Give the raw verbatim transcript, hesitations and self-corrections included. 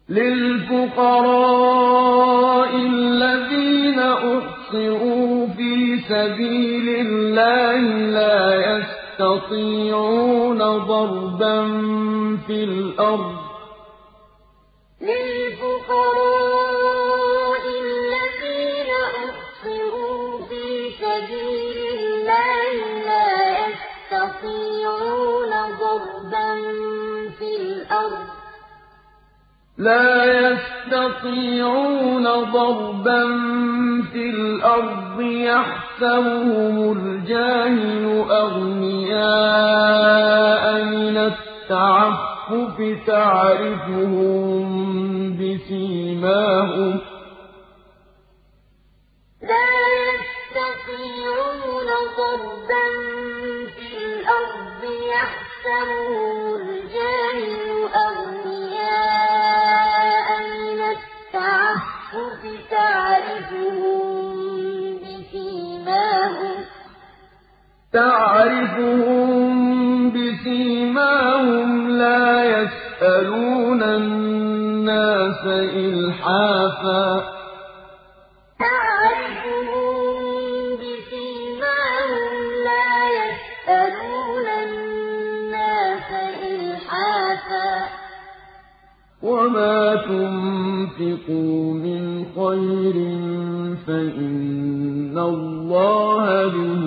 لِلْفُقَرَاءِ الَّذِينَ أُحْصِرُوا فِي سَبِيلِ اللَّهِ لَا يَسْتَطِيعُونَ ضَرْبًا فِي الْأَرْضِ لا يستطيعون ضربا في الأرض يحسبهم الجاهل أغنياء من التعفف تعرفهم بسيماهم تعرفهم بسيماهم لا يسألون الناس إلحافا وما تنفقوا من خير فإن الله به